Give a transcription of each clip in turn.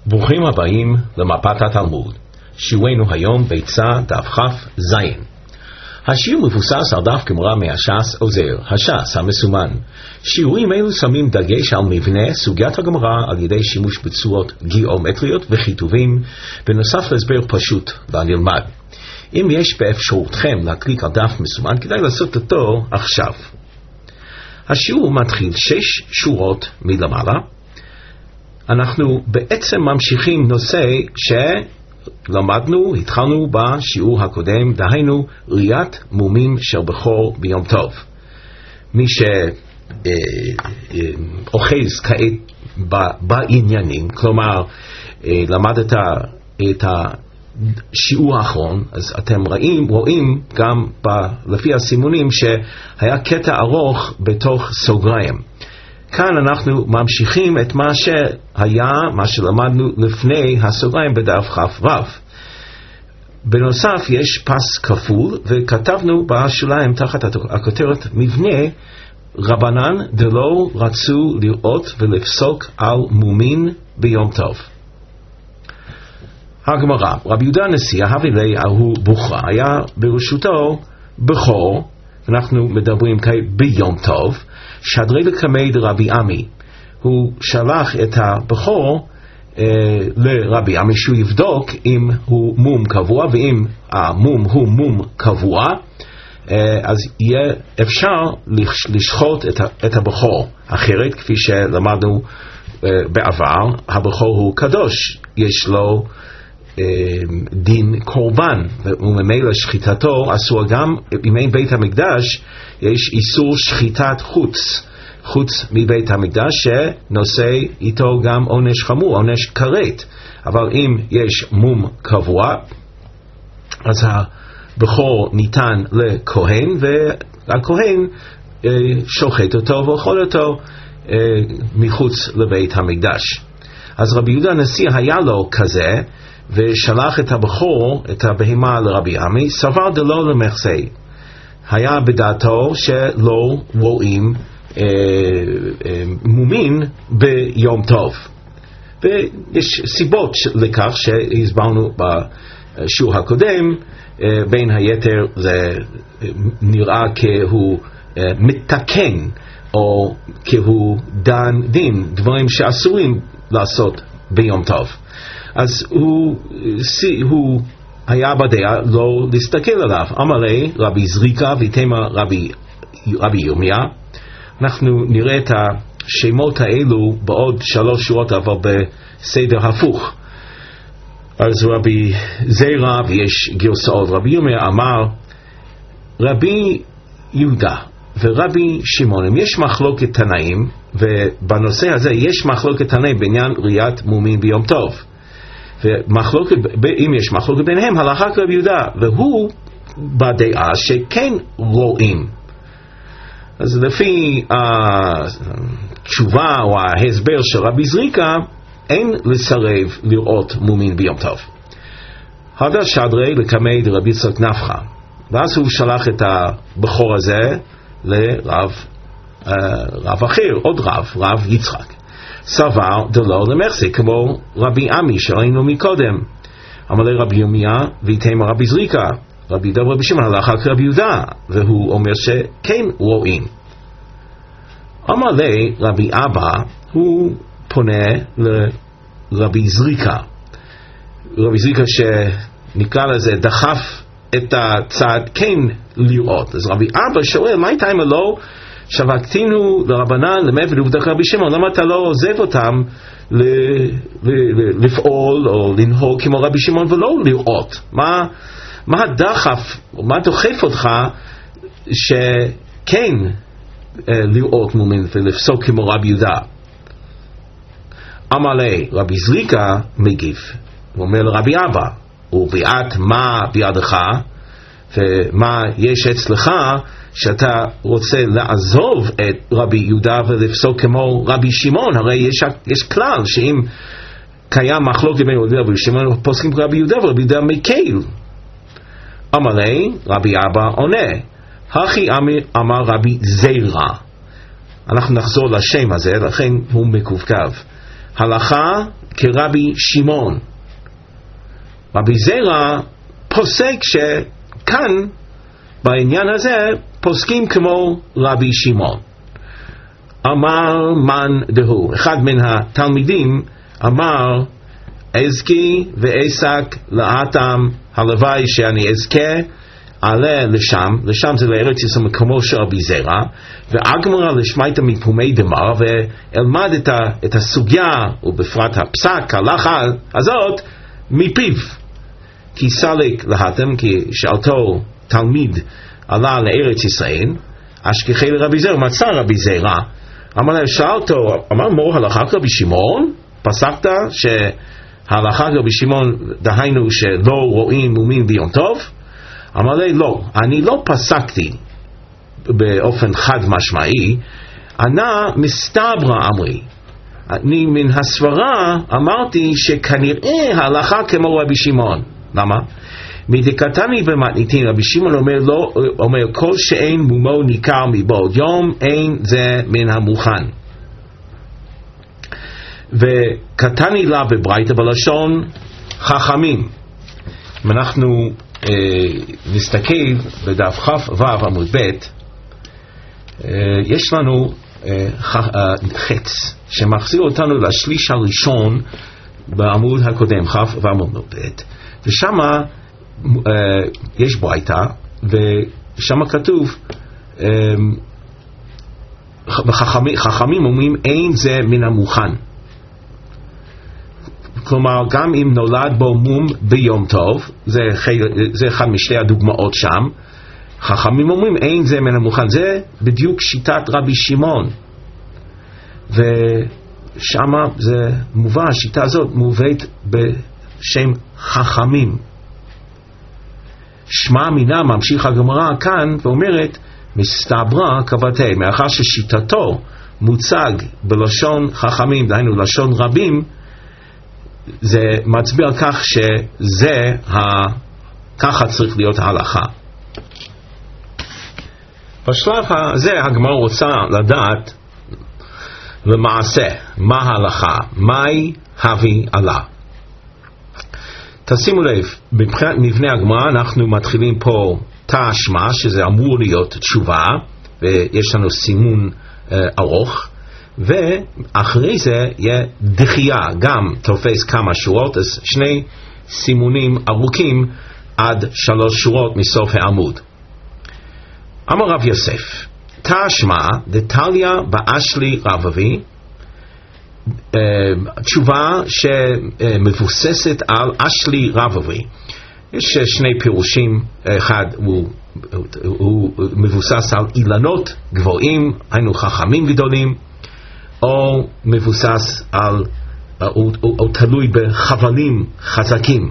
ברוכים הבאים למפת התלמוד. שיעורנו היום ביצה דף כ"ז. השיעור מבוסס על דף גמרא מהש"ס עוזר, הש"ס המסומן. שיעורים אלו שמים דגש על מבנה סוגיית הגמרא על ידי שימוש בצורות גיאומטריות וכיתובים, בנוסף להסבר פשוט והנלמד. אם יש באפשרותכם להקליק על דף מסומן, כדאי לעשות אותו עכשיו. השיעור מתחיל 6 שורות מלמעלה. אנחנו בעצם ממשיכים נושא שלמדנו, התחלנו בשיעור הקודם, דהיינו ראיית מומים של בכור ביום טוב. מי שאוחז כעת בעניינים, כלומר למדת את השיעור האחרון, אז אתם רואים גם לפי הסימונים שהיה קטע ארוך בתוך סוגריים. כאן אנחנו ממשיכים את מה שלמדנו לפני הסוגריים בדף כ"ו. בנוסף יש פס כפול, וכתבנו בשוליים תחת הכותרת מבנה, רבנן דלא רצו לראות ולפסוק על מומין ביום טוב. הגמרא, רבי יהודה הנשיא הביא לי ההוא בוכרה, היה ברשותו בכור, אנחנו מדברים כעת ביום טוב, שדרי לקמי דרבי עמי. הוא שלח את הבכור לרבי עמי שהוא יבדוק אם הוא מום קבוע, ואם המום הוא מום קבוע, אז יהיה אפשר לשחוט את הבכור. אחרת, כפי שלמדנו בעבר, הבכור הוא קדוש, יש לו דין קורבן, וממילא שחיטתו אסור. גם בימי בית המקדש יש איסור שחיטת חוץ מבית המקדש, שנושא איתו גם עונש חמור, עונש כרת. אבל אם יש מום קבוע, אז הבכור ניתן לכהן, והכהן שוחט אותו ואוכל אותו מחוץ לבית המקדש. אז רבי יהודה הנשיא היה לו כזה, ושלח את הבכור, את הבהמה לרבי עמי, סבר דלא למחסה. היה בדעתו שלא רואים מומין ביום טוב. ויש סיבות לכך שהסברנו בשיעור הקודם, בין היתר זה נראה כהוא מתקן, או כהוא דן דין, דברים שאסורים לעשות ביום טוב. אז הוא היה בדעה לא להסתכל עליו. אמר לי רבי זריקה ותמה רבי ירמיה. אנחנו נראה את השמות האלו בעוד 3 שורות, אבל בסדר הפוך. אז רבי זרע, ויש גרסאות, רבי ירמיה אמר רבי יהודה ורבי שמעון, יש מחלוקת תנאים, ובנושא הזה יש מחלוקת תנאים בעניין ראיית מומין ביום טוב. אם יש מחלוקת ביניהם, הלכה כרבי יהודה, והוא בדעה שכן רואים. אז לפי התשובה או ההסבר של רבי זריקה, אין לסרב לראות מומין ביום טוב. הדר שדרי לקמי דרבי יצחק נפחא, ואז הוא שלח את הבכור הזה לרב אחר, עוד רב יצחק. סבר דלא למחסה, כמו רבי עמי שראינו מקודם. אמר לי רבי ירמיה ותמה רבי זריקה, רבי יהודה ורבי שמעון הלכה כרבי יהודה, והוא אומר שכן רואים. אמר לי רבי אבא, הוא פונה לרבי זריקה, רבי זריקה שנקרא לזה דחף את הצד כן לראות. אז רבי אבא שואל, מה הייתה אם לא שבקתינו לרבנן למד ולבדוק רבי שמעון, למה אתה לא עוזב אותם לפעול או לנהוג כמו רבי שמעון ולא לראות? מה הדחף, מה דוחף אותך שכן לראות מומין ולפסוק כמו רבי יהודה? אמר לי רבי זריקה מגיב, הוא אומר לרבי אבא, וביאת מה בידך ומה יש אצלך שאתה רוצה לעזוב את רבי יהודה ולפסוק כמו רבי שמעון? הרי יש כלל שאם קיים מחלוקת בין רבי יהודה ושמעון, פוסקים רבי יהודה ורבי יהודה מקל. אמר לי רבי אבא עונה, הכי אמר רבי זרע. אנחנו נחזור לשם הזה, לכן הוא מקווקב. הלכה כרבי שמעון. רבי זרע פוסק שכאן בעניין הזה פוסקים כמו רבי שמעון. אמר מן דהו, אחד מן התלמידים אמר, אזכי ואסק לאטם, הלוואי שאני אזכה עלה לשם זה לארץ ישראל מקומו של רבי זרע, ואגמרה לשמייתא מפומי דמר, ואלמד את הסוגיה ובפרט הפסק הלכה הזאת מפיו. כי סלק להתם, כי שאלתו תלמיד עלה לארץ ישראל, אשכחי לרבי זרע, מצא רבי זרע, אמר להם, שאלתו, אמר מור הלכה כרבי שמעון? פסקת שההלכה כרבי שמעון, דהיינו שלא רואים מומין ביום טוב? אמר לי, לא, אני לא פסקתי באופן חד משמעי, אנא מסתברא אמרי, אני מן הסברה אמרתי שכנראה ההלכה כמו רבי שמעון. למה? מדקתני במתניתין, רבי שמעון אומר כל שאין מומו ניכר מבעוד יום, אין זה מן המוכן. וקטני לה בברייתא בלשון חכמים. אם אנחנו נסתכל בדף כ"ו עמוד ב', יש לנו חץ שמחזיר אותנו לשליש הראשון בעמוד הקודם, כ"ו עמוד ב', ושם יש ברייתא, ושם כתוב חכמים אומרים אין זה מן המוכן. כלומר, גם אם נולד בו מום ביום טוב, זה אחד משתי הדוגמאות שם, חכמים אומרים אין זה מן המוכן. זה בדיוק שיטת רבי שמעון, ושם זה מובא, השיטה הזאת מובאת בשם חכמים. שמע מינה, ממשיך הגמרא כאן ואומרת, מסתברא כבתי, מאחר ששיטתו מוצג בלשון חכמים, דהיינו לשון רבים, זה מצביע על כך שזה ככה צריך להיות ההלכה. בשלב הזה הגמרא רוצה לדעת למעשה מה ההלכה, מהי הווי עלה. תשימו לב, מבחינת מבנה הגמרא אנחנו מתחילים פה תשמע, שזה אמור להיות תשובה, ויש לנו סימון ארוך, ואחרי זה יהיה דחייה, גם תופס כמה שורות, אז שני סימונים ארוכים עד 3 שורות מסוף העמוד. אמר רב יוסף, תשמע דתליא באשלי רבבי, תשובה שמבוססת על אשלי רבבי. יש שני פירושים, אחד הוא מבוסס על אילנות גבוהים, היינו חכמים גדולים, או מבוסס על, או תלוי בחבלים חזקים.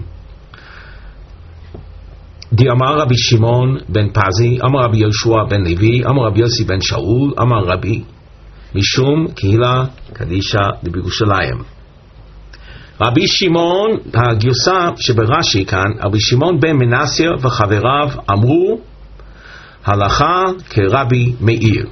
די אמר רבי שמעון בן פזי, אמר רבי יהושע בן לוי, אמר רבי יוסי בן שאול, אמר רבי, משום קהילה קדישא בירושלים. רבי שמעון, הגרסה שברש"י כאן, רבי שמעון בן מנסיה וחבריו אמרו הלכה כרבי מאיר.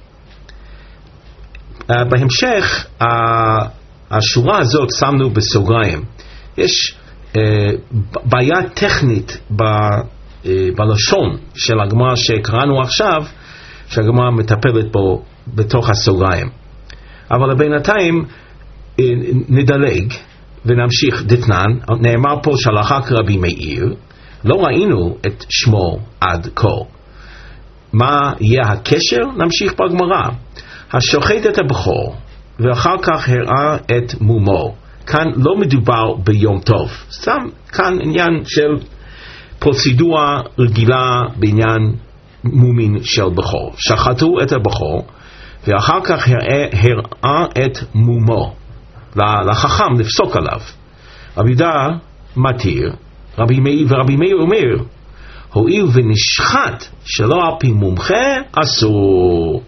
בהמשך השורה הזאת שמנו בסוגריים. יש בעיה טכנית בלשון של הגמרא שקראנו עכשיו, שהגמרא מטפלת בו בתוך הסוגריים. אבל בינתיים נדלג ונמשיך דתנן. נאמר פה שהלכה כרבי מאיר, לא ראינו את שמו עד כה. מה יהיה הקשר? נמשיך בגמרא. השוחט את הבכור ואחר כך הראה את מומו. כאן לא מדובר ביום טוב, סתם כאן עניין של פרוצדורה רגילה בעניין מומין של בכור. שחטו את הבכור ואחר כך הראה את מומו לחכם לפסוק עליו. רבי יהודה מתיר, ורבי מאיר אומר, הואיל ונשחט שלא על פי מומחה אסור.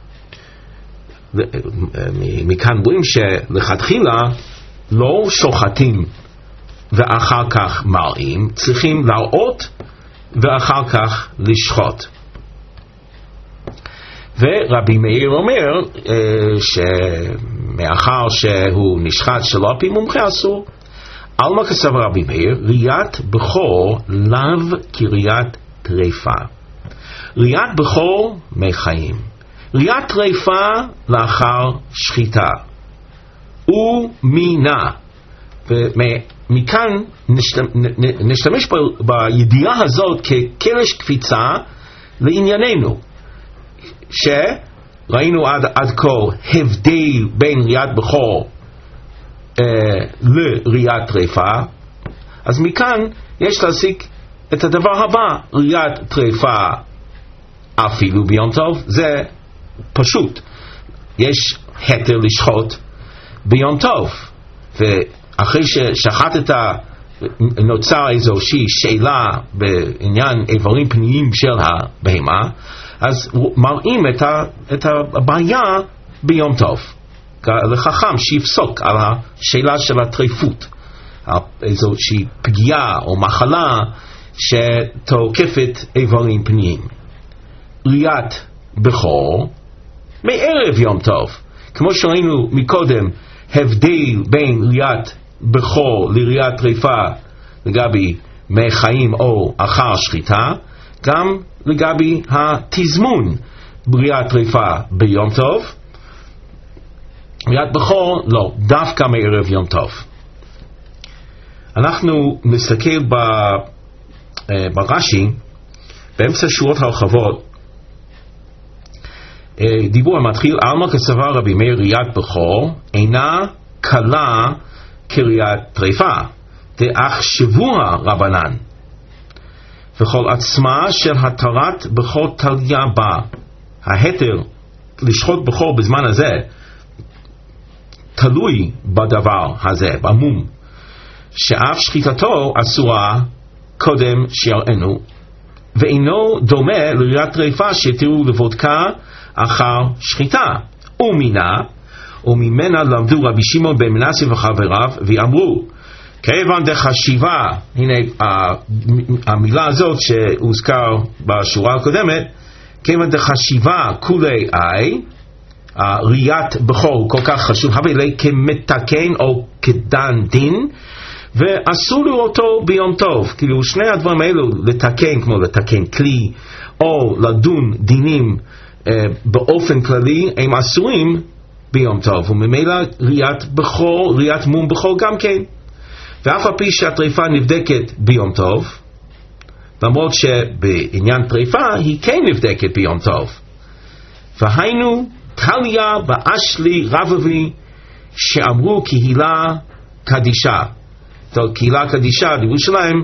מכאן רואים שלכתחילה לא שוחטים ואחר כך מראים, צריכים להראות ואחר כך לשחוט. ורבי מאיר אומר שמאחר שהוא נשחט שלא על פי מומחה אסור. עלמא כסבר רבי מאיר, ראיית בכור לאו כראיית טרפה. ראיית בכור מחיים, ראיית טרפה לאחר שחיטה ומינה. ומכאן נשתמש בידיעה הזאת כקרש קפיצה לענייננו, שראינו עד כה הבדל בין ראיית בכור לראיית טרפה. אז מכאן יש להסיק את הדבר הבא: ראיית טרפה אפילו ביום טוב, זה פשוט, יש היתר לשחוט ביום טוב, ואחרי ששחטת נוצר איזושהי שאלה בעניין איברים פנימיים של הבהמה, אז מראים את הבעיה ביום טוב לחכם שיפסוק על השאלה של הטריפות, איזושהי פגיעה או מחלה שתוקפת איברים פנימיים. ראיית בכור מערב יום טוב, כמו שראינו מקודם הבדל בין ראיית בכור לראיית טרפה לגבי מחיים או אחר שחיטה, גם לגבי התזמון בראיית טרפה ביום טוב. ראיית בכור לא, דווקא מערב יום טוב. אנחנו נסתכל ברש"י באמצע שורות הרחבות, דיבור המתחיל: עלמא כסבר רבי מאיר, ראיית בכור אינה קלה כראיית טרפה, דאחשבוה רבנן, וכל עצמה של התרת בכור תליה בה. ההתר לשחוט בכור בזמן הזה תלוי בדבר הזה, במום, שאף שחיטתו אסורה קודם שיראנו, ואינו דומה לראיית טרפה שתראו לבודקה אחר שחיטה. וממנה למדו רבי שמעון בן מנסיה וחבריו, ואמרו כיוון דחשיבה, הנה המילה הזאת שהוזכר בשורה הקודמת, כיוון דחשיבה כולי אי, ראיית בכור הוא כל כך חשוב, הווה לי כמתקן או כדן דין, ואסור לראותו ביום טוב. כאילו שני הדברים האלו, לתקן כמו לתקן כלי או לדון דינים באופן כללי, הם אסורים ביום טוב, וממילא ראיית בכור, ראיית מום בכור גם כן. ואף על פי שהטריפה נבדקת ביום טוב, למרות שבעניין טריפה היא כן נבדקת ביום טוב. והיינו תליה באשלי רבבי שאמרו קהילה קדישה. קהילה קדישה בירושלים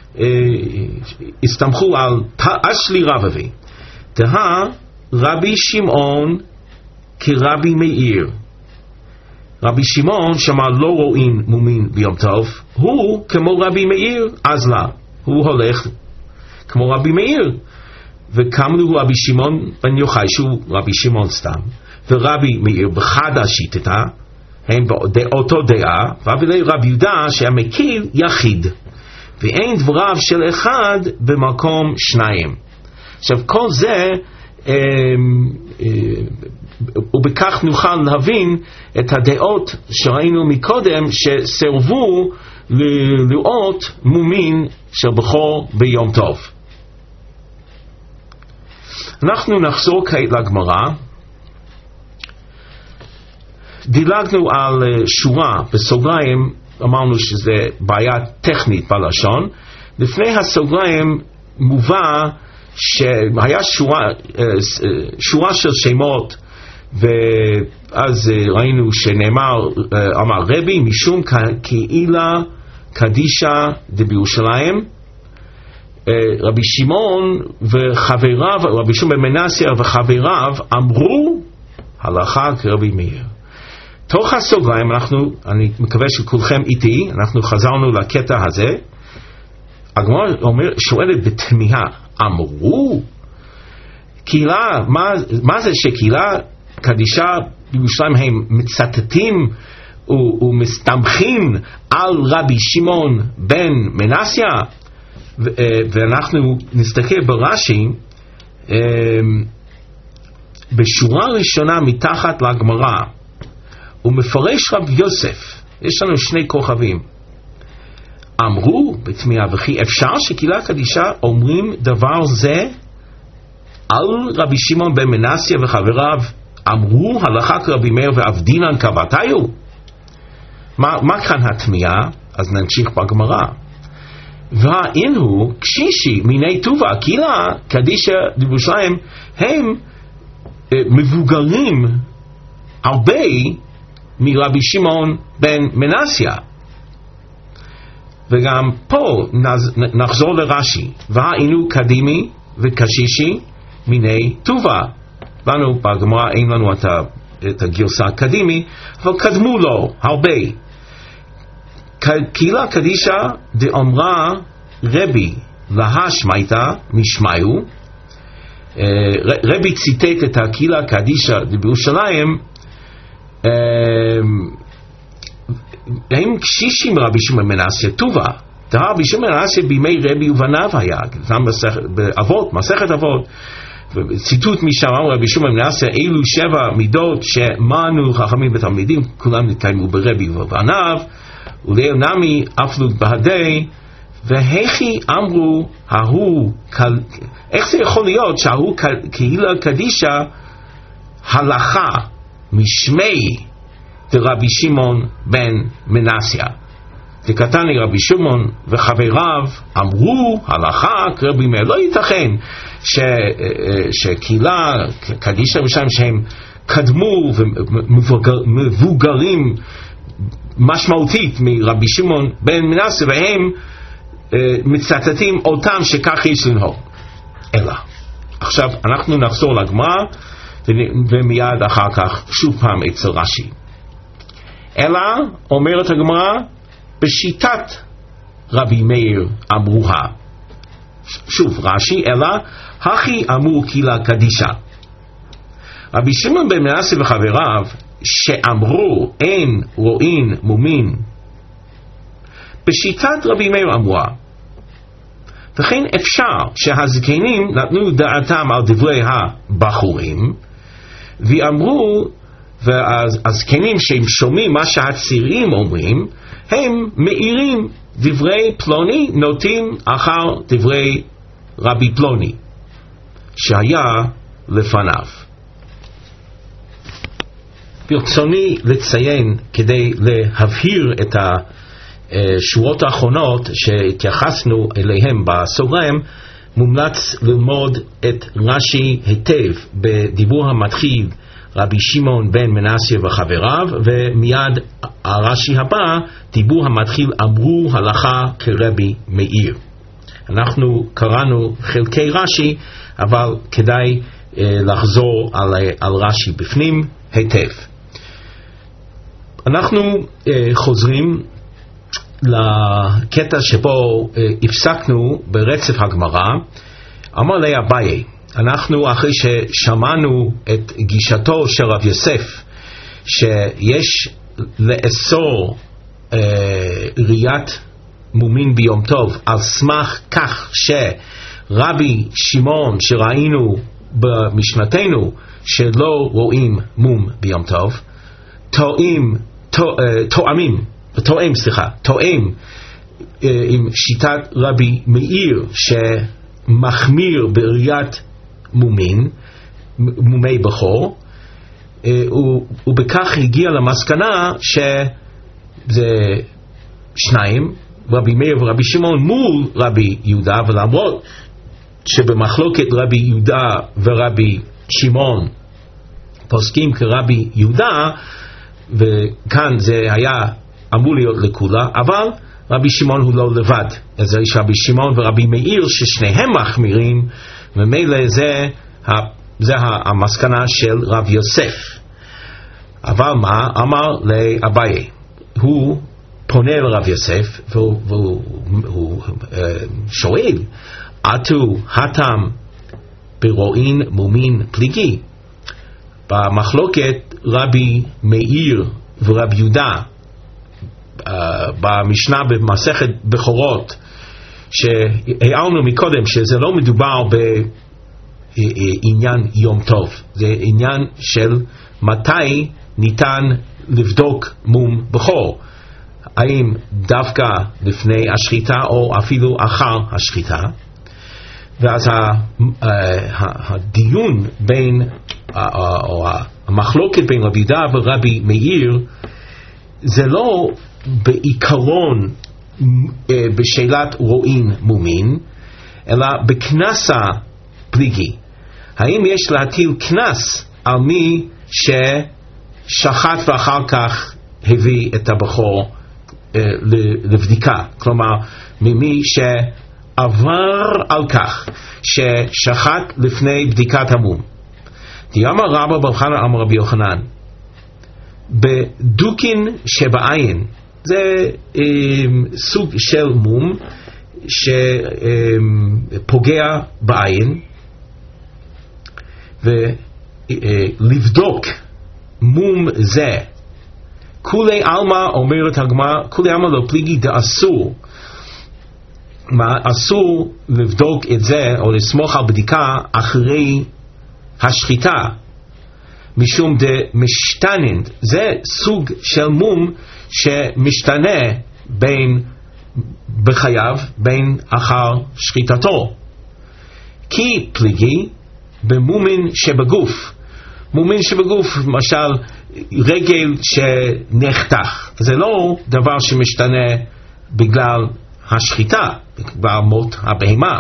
הסתמכו על אשלי רבבי. תהה רבי שמעון כרבי מאיר. רבי שמעון שאמר לא רואים מומין ביום טוב, הוא כמו רבי מאיר, אז לה, הוא הולך כמו רבי מאיר. וכמלו רבי שמעון בן יוחאי שהוא רבי שמעון סתם, ורבי מאיר בחד השיטתה, הם באותו דעה, ואבילי רבי יהודה שהמקיל יחיד, ואין דבריו של אחד במקום שניים. עכשיו כל זה ובכך נוכל להבין את הדעות שראינו מקודם שסרבו לראות מומין של בכור ביום טוב. אנחנו נחזור כעת לגמרא. דילגנו על שורה בסוגריים, אמרנו שזה בעיה טכנית בלשון. לפני הסוגריים מובא שהיה שורה של שמות, ואז ראינו שנאמר, אמר רבי משום קהילה קדישה דבירושלים. רבי שמעון וחבריו, רבי שמעון בן מנסיה וחבריו אמרו הלכה כרבי מאיר. תוך הסוגריים, אני מקווה שכולכם איתי, אנחנו חזרנו לקטע הזה. הגמרא שואלת בתמיהה, אמרו קהילה, מה זה שקהילה קדישה בירושלים הם מצטטים ומסתמכים על רבי שמעון בן מנסיה? ואנחנו נסתכל ברש"י, בשורה ראשונה מתחת לגמרא, הוא מפרש רב יוסף, יש לנו שני כוכבים, אמרו בתמיהה, וכי אפשר שקהילה קדישה אומרים דבר זה על רבי שמעון בן מנסיה וחבריו, אמרו הלכה כרבי מאיר ועבדינן כבתיו? מה כאן התמיהה? אז נמשיך בגמרא. והאין הוא קשישי מיני טובה, קהילה קדישה בירושלים הם מבוגרים הרבה מרבי שמעון בן מנסיה. וגם פה נחזור לרש"י, והאינו קדימי וקשישי מיני טובה. לנו בגמרא אין לנו את הגרסה הקדימי, אבל קדמו לו הרבה. קהילה קדישה דאמרה רבי להשמייתא משמיו, רבי ציטט את הקהילה קדישה בירושלים, הם קשישים רבי שמעון בן מנסיה טובה. רבי שמעון בן מנסיה בימי רבי ובניו היה, באבות, מסכת אבות, ציטוט משם, רבי שמעון בן מנסיה, אלו 7 מידות שמענו חכמים ותלמידים, כולם נתקיימו ברבי ובניו, ולאו נמי אפלו בהדי, והכי אמרו, איך זה יכול להיות שההוא קהילה קדישה הלכה משמי דרבי שמעון בן מנסיה? דקתן לי רבי שמעון וחבריו אמרו הלכה כרבי מאיר. לא ייתכן שקהילה קדישה בשם שהם קדמו ומבוגרים משמעותית מרבי שמעון בן מנסיה, והם מצטטים אותם שכך יש לנהוג. אלא עכשיו אנחנו נחזור לגמרא ומיד אחר כך שוב פעם אצל רש"י. אלא אומרת הגמרא בשיטת רבי מאיר אמרוה. שוב רש"י, אלא הכי אמרו קהילה קדישה. רבי שמעון בן מנסיה וחבריו שאמרו אין רואים מומין, בשיטת רבי מאיר אמרוה. וכן אפשר שהזקנים נתנו דעתם על דברי הבחורים ואמרו, והזקנים שהם שומעים מה שהצעירים אומרים, הם מאירים דברי פלוני, נוטים אחר דברי רבי פלוני שהיה לפניו. ברצוני לציין כדי להבהיר את השורות האחרונות שהתייחסנו אליהם בסוגריים, מומלץ ללמוד את רש"י היטב בדיבור המתחיל רבי שמעון בן מנסיה וחבריו, ומיד הרש"י הבא דיבור המתחיל אמרו הלכה כרבי מאיר. אנחנו קראנו חלקי רש"י, אבל כדאי לחזור על רש"י בפנים היטב. אנחנו חוזרים לקטע שבו הפסקנו ברצף הגמרא. אמר לי אביי, אנחנו אחרי ששמענו את גישתו של רב יוסף שיש לאסור ראיית מומין ביום טוב על סמך כך שרבי שמעון שראינו במשנתנו שלא רואים מום ביום טוב, תואם עם שיטת רבי מאיר שמחמיר בראיית מומי בכור, ובכך הגיע למסקנה שזה שניים, רבי מאיר ורבי שמעון מול רבי יהודה, ולמרות שבמחלוקת רבי יהודה ורבי שמעון פוסקים כרבי יהודה, וכאן זה היה אמור להיות לכולה, אבל רבי שמעון הוא לא לבד. אז יש רבי שמעון ורבי מאיר ששניהם מחמירים, ומילא זה המסקנה של רב יוסף. אבל מה אמר לאביי? הוא פונה לרב יוסף והוא שואל, עטו התם ברואין מומין פליגי? במחלוקת רבי מאיר ורבי יהודה במשנה במסכת בכורות שהערנו מקודם שזה לא מדובר עניין יום טוב, זה עניין של מתי ניתן לבדוק מום בכור, האם דווקא לפני השחיטה או אפילו אחר השחיטה. ואז הדיון בין, או המחלוקת בין רבי יהודה ורבי מאיר, זה לא בעיקרון בשאלת רואין מומין, אלא בכנסה פליגי. האם יש להטיל כנס על מי ששחט ואחר כך הביא את הבכור לבדיקה, כלומר ממי שעבר על כך ששחט לפני בדיקת המום. דיאמר רבא בר חנא אמר רבי יוחנן, בדוקין שבעין, זה סוג של מום שפוגע בעין, ולבדוק מום זה כולי עלמא, אומרת הגמרא, כולי עלמא לא פליגי דאסור. מה אסור לבדוק את זה או לסמוך על בדיקה אחרי השחיטה, משום דמשתנן, זה סוג של מום שמשתנה בחייו בין אחר שחיטתו. כי פליגי במומין שבגוף, מומין שבגוף, למשל רגל שנחתך, זה לא דבר שמשתנה בגלל השחיטה, בגלל מות הבהמה.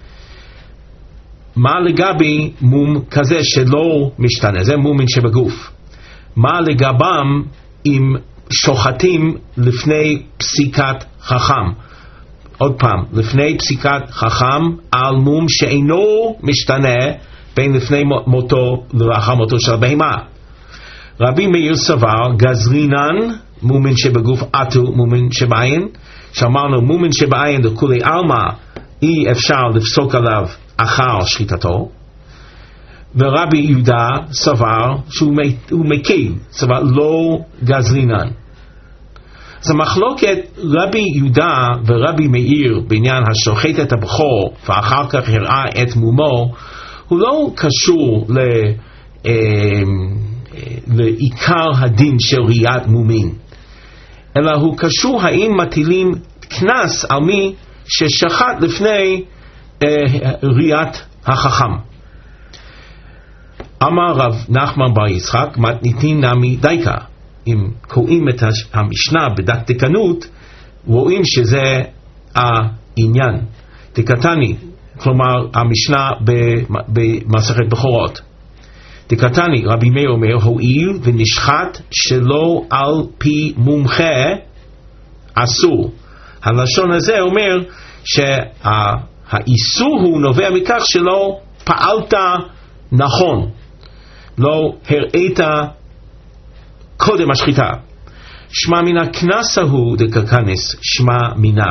מה לגבי מום כזה שלא משתנה, זה מומין שבגוף. מה לגבם אם שוחטים לפני פסיקת חכם? עוד פעם, לפני פסיקת חכם על מום שאינו משתנה בין לפני מותו לאחר מותו של הבהמה. רבי מאיר סבר גזרינן מומין שבגוף עטו מומין שבעין, שאמרנו מומין שבעין לכולי עלמא אי אפשר לפסוק עליו אחר שחיטתו, ורבי יהודה סבר שהוא מקל, סבר לא גזרינן. אז המחלוקת רבי יהודה ורבי מאיר בעניין השוחט את הבכור ואחר כך הראה את מומו, הוא לא קשור לעיקר הדין של ראיית מומין, אלא הוא קשור האם מטילים כנס על מי ששחט לפני ראיית החכם. אמר רב נחמן בר יצחק מתניתין נמי דייקה. אם קוראים את המשנה בדקדקנות רואים שזה העניין. דקתני, כלומר המשנה במסכת בכורות. דקתני, רבי מאיר אומר, הואיל ונשחט שלא על פי מומחה אסור. הלשון הזה אומר שהאיסור הוא נובע מכך שלא פעלת נכון, לא הראית קודם השחיטה. שמע מינה כנסה הוא דקקנס, שמע מינה.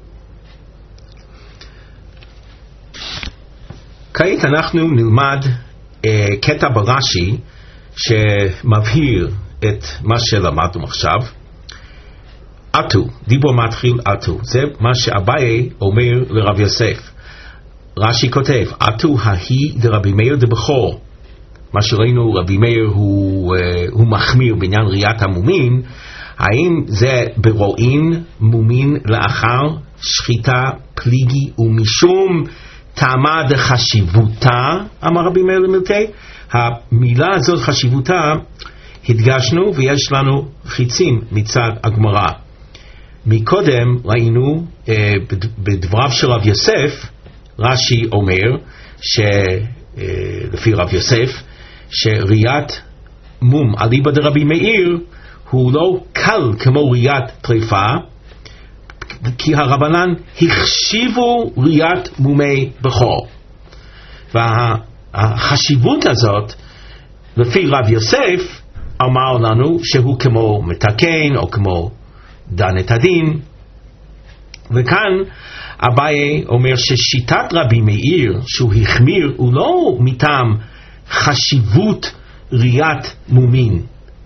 כעת אנחנו נלמד קטע ברש"י שמבהיר את מה שלמדנו עכשיו. עטו, דיבור מתחיל עטו, זה מה שאביי אומר לרב יוסף. רש"י כותב, עטו ההיא דרבי מאיר דבכור. מה שראינו, רבי מאיר הוא מחמיר בעניין ראיית המומין. האם זה ברואין מומין לאחר שחיטה פליגי ומשום טעמה דחשיבותה, אמר רבי מאיר למילתי. המילה הזאת חשיבותה הדגשנו ויש לנו חיצים מצד הגמרא. מקודם ראינו בדבריו של רב יוסף, רש"י אומר לפי רב יוסף שראיית מום אליבא דרבי מאיר הוא לא קל כמו ראיית טריפה, כי הרבנן החשיבו ראיית מומי בכור. והחשיבות הזאת לפי רב יוסף אמר לנו שהוא כמו מתקן או כמו דן את הדין. וכאן אביי אומר ששיטת רבי מאיר שהוא החמיר הוא לא מטעם חשיבות ראיית מומין.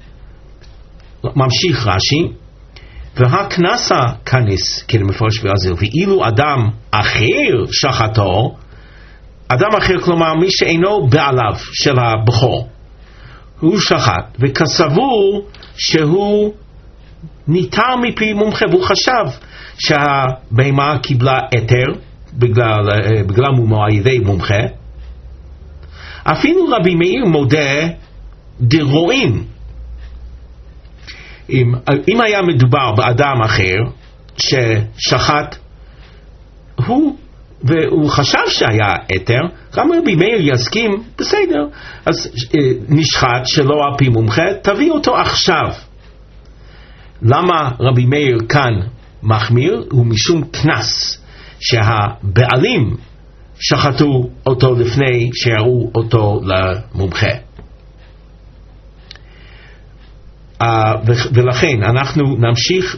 ממשיך רש"י, והכנסה כנס, כמפורש בעזר, ואילו אדם אחר שחטו, אדם אחר, כלומר מי שאינו בעליו של הבכור, הוא שחט וכסבור שהוא ניתר מפי מומחה, והוא חשב שהבהמה קיבלה היתר בגלל מומו על ידי מומחה. אפילו רבי מאיר מודה דרועים. אם היה מדובר באדם אחר ששחט והוא חשב שהיה היתר, גם רבי מאיר יסכים, בסדר, אז נשחט שלא על פי מומחה, תביא אותו עכשיו. למה רבי מאיר כאן מחמיר? הוא משום כנס שהבעלים שחטו אותו לפני שהראו אותו למומחה. ולכן אנחנו נמשיך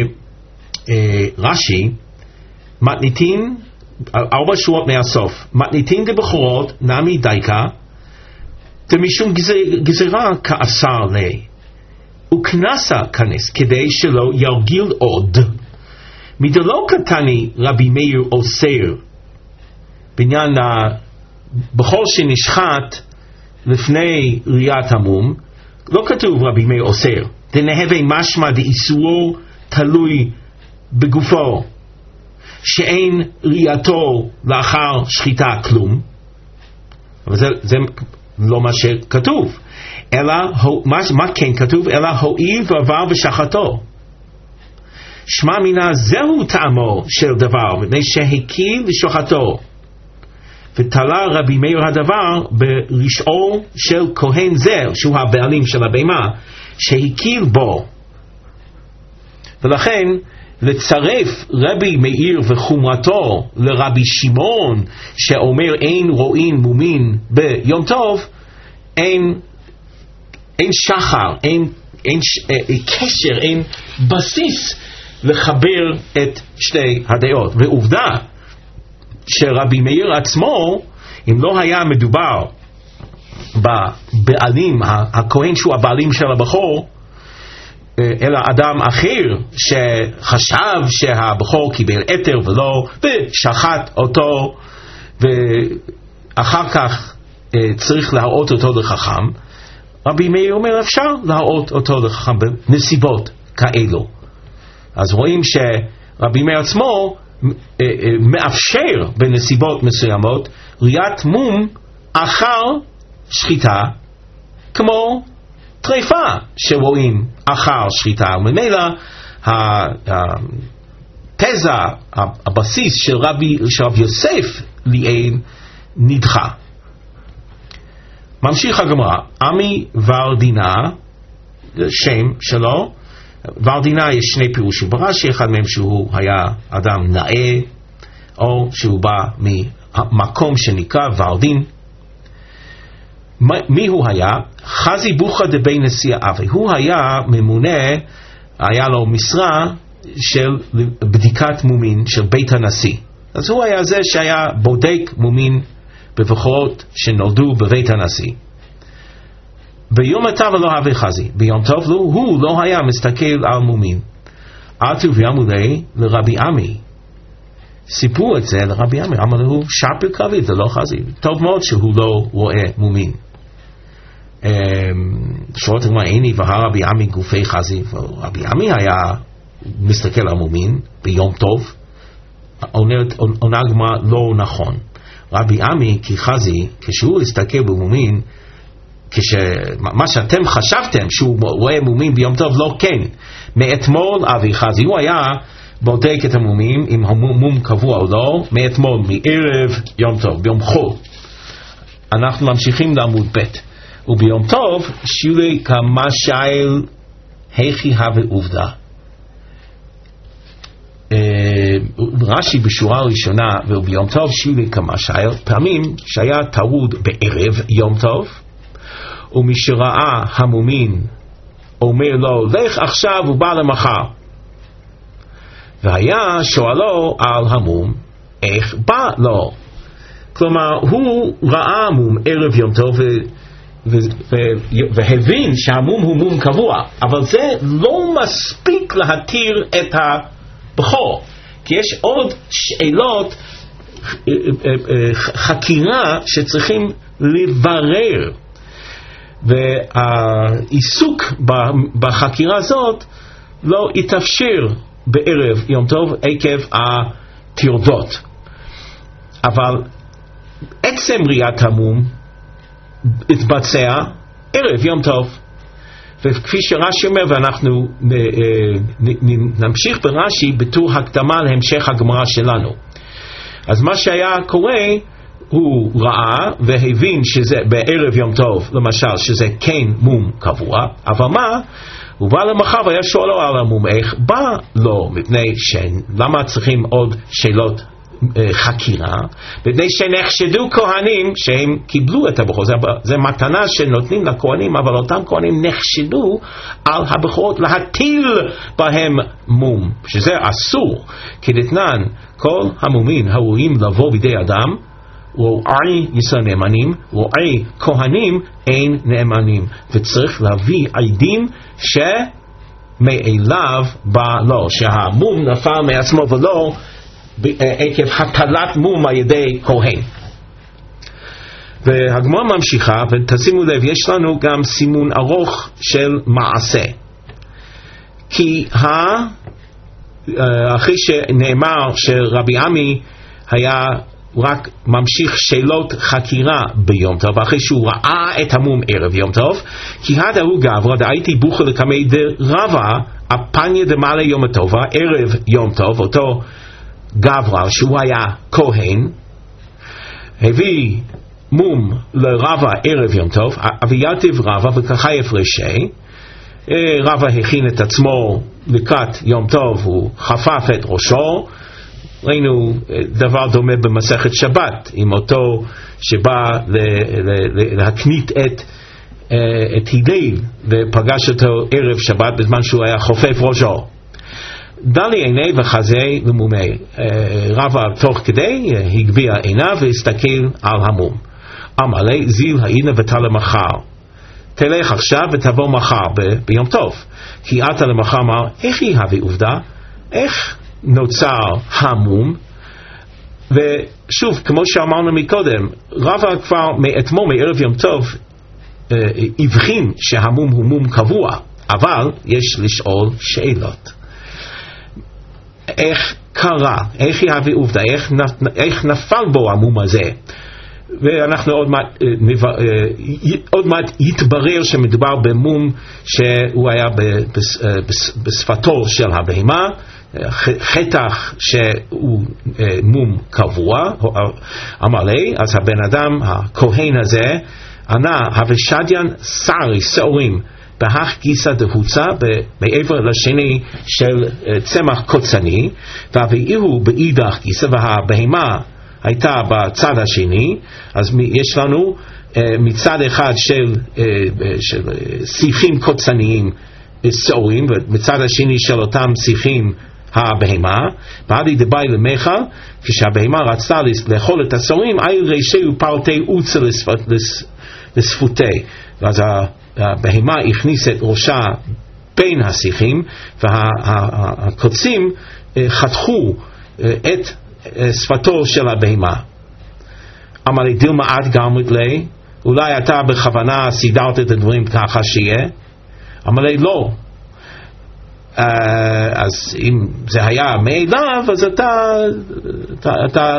ברש"י. מתניתין 4 שורות מהסוף, מתניתין דבכורות נמי דייקה דמשום גזירה כאסר לי וכנסה כנס כדי שלא ירגיל עוד. מדלא קטני רבי מאיר אוסר בעניין הבכור שנשחט לפני ראיית המום, לא כתוב רבי מאיר אוסר, דנהווה משמע דאיסורו תלוי בגופו שאין ראייתו לאחר שחיטה כלום, אבל זה לא מה שכתוב, אלא מה כן כתוב? אלא הואיל ועבר ושחטו, שמע מינה זהו טעמו של דבר, מפני שהקיל ושחטו. ותלה רבי מאיר הדבר ברשעו של כהן זר, שהוא הבעלים של הבהמה, שהקיל בו. ולכן לצרף רבי מאיר וחומרתו לרבי שמעון שאומר אין רואים מומין ביום טוב, אין שחר, אין קשר, אין בסיס לחבר את שתי הדעות. ועובדה שרבי מאיר עצמו, אם לא היה מדובר בבעלים, הכהן שהוא הבעלים של הבכור, אלא אדם אחר שחשב שהבכור קיבל היתר ולא, ושחט אותו ואחר כך צריך להראות אותו לחכם, רבי מאיר אומר אפשר להראות אותו לחכם בנסיבות כאלו. אז רואים שרבי מאיר עצמו מאפשר בנסיבות מסוימות ראיית מום אחר שחיטה, כמו טריפה שרואים אחר שחיטה, וממילא התזה, הבסיס של רבי יוסף ליאל נדחה. ממשיך הגמרא, עמי ורדינה, שם שלו, ורדינה יש שני פירושים ברש"י, אחד מהם שהוא היה אדם נאה, או שהוא בא ממקום שנקרא ורדין. מי הוא היה? חזי בוכה דבי נשיא אבי, הוא היה ממונה, היה לו משרה של בדיקת מומין של בית הנשיא. אז הוא היה זה שהיה בודק מומין בבכורות שנולדו בבית הנשיא. ביום הטוב לא הווה חזי, ביום טוב הוא לא היה מסתכל על מומין. עטו ואמרו לי לרבי עמי, סיפרו את זה לרבי עמי, אמר לו שפר קרבי, זה לא חזי, טוב מאוד שהוא לא רואה מומין. שורות הגמרא, איני והרבי עמי גופי חזי, ורבי עמי היה מסתכל על מומין ביום טוב. עונה הגמרא לא נכון, רבי עמי כחזי כשהוא הסתכל במומין, מה שאתם חשבתם שהוא רואה מומים ביום טוב, לא כן. מאתמול אבי חזי, הוא היה בודק את המומים אם המום קבוע או לא, מאתמול, מערב יום טוב, ביום חול. אנחנו ממשיכים לעמוד ב', וביום טוב שילי כמשל היכי הווה עובדה. רש"י בשורה הראשונה, וביום טוב שילי כמשל, פעמים שהיה טרוד בערב יום טוב, ומי שראה המומין אומר לו לך עכשיו ובא למחר, והיה שואלו על המום איך בא לו. כלומר הוא ראה מום ערב יום טוב והבין שהמום הוא מום קבוע, אבל זה לא מספיק להתיר את הבכור, כי יש עוד שאלות חקירה שצריכים לברר, והעיסוק בחקירה הזאת לא יתאפשר בערב יום טוב עקב הטרדות. אבל עצם ראיית המום התבצע ערב יום טוב, וכפי שרש"י אומר, ואנחנו נמשיך ברש"י בתור הקדמה להמשך הגמרא שלנו. אז מה שהיה קורה, הוא ראה והבין שזה בערב יום טוב למשל שזה כן מום קבוע, אבל מה? הוא בא למחר והיה שואל לו על המום איך בא לו, מפני למה צריכים עוד שאלות חקירה? מפני שנחשדו כהנים שהם קיבלו את הבכור, זה מתנה שנותנים לכהנים, אבל אותם כהנים נחשדו על הבכורות להטיל בהם מום, שזה אסור, כי נתנן כל המומים הראויים לבוא בידי אדם, רואי ישראל נאמנים, רואי כהנים אין נאמנים, וצריך להביא עדים שמאליו בא לו, שהמום נפל מעצמו ולא עקב הטלת מום על ידי כהן. והגמרא ממשיכה, ותשימו לב, יש לנו גם סימון ארוך של מעשה, כי אחרי שנאמר שרבי עמי היה רק ממשיך שאלות חקירה ביום טוב, אחרי שהוא ראה את המום ערב יום טוב, כי הדהו גברא דהייתי בוכא לקמי דרבא אפניה דמעלה יום טובה, ערב יום טוב, אותו גברא שהוא היה כהן, הביא מום לרבא ערב יום טוב, אבייתיב רבא וככה הפרשי, רבא הכין את עצמו לקראת יום טוב, הוא חפף את ראשו, ראינו דבר דומה במסכת שבת, עם אותו שבא להקנית את הלל, ופגש אותו ערב שבת בזמן שהוא היה חופף ראשו. דלי עיני וחזה ומומי, רבא תוך כדי הגביע עיניו והסתכל על המום. אמר לי, זיל העינה ותל למחר, תלך עכשיו ותבוא מחר ביום טוב, כי אתה למחר אמר, איך היא הביא עובדה? איך נוצר המום? ושוב, כמו שאמרנו מקודם, רבא כבר מאתמול, מערב יום טוב, הבחין שהמום הוא מום קבוע, אבל יש לשאול שאלות. איך קרה? איך היא הביא עובדה? איך נפל בו המום הזה? ואנחנו עוד מעט יתברר שמדובר במום שהוא היה בשפתו של הבהמה, חתך שהוא מום קבוע. אמר לי, אז הבן אדם, הכהן הזה, ענה, הוושדיין שרי, שעורים, בהך גיסא דהוצה, מעבר לשני של צמח קוצני, והביאו באידך גיסא, והבהמה הייתה בצד השני. אז יש לנו מצד אחד של שיחים קוצניים שעורים, ומצד השני של אותם שיחים הבהמה. ועדי דבאי למחל, כשהבהמה רצתה לאכול את השעורים, אי רישהו פרטי עוצה לשפותי, ואז הבהמה הכניס את ראשה בין השיחים, והקוצים חתכו את שפתו של הבהמה. אמר לי, דילמה את גמרת לי, אולי אתה בכוונה סידרת את הדברים ככה שיהיה? אמר לי, לא. אז אם זה היה מאליו, אז אתה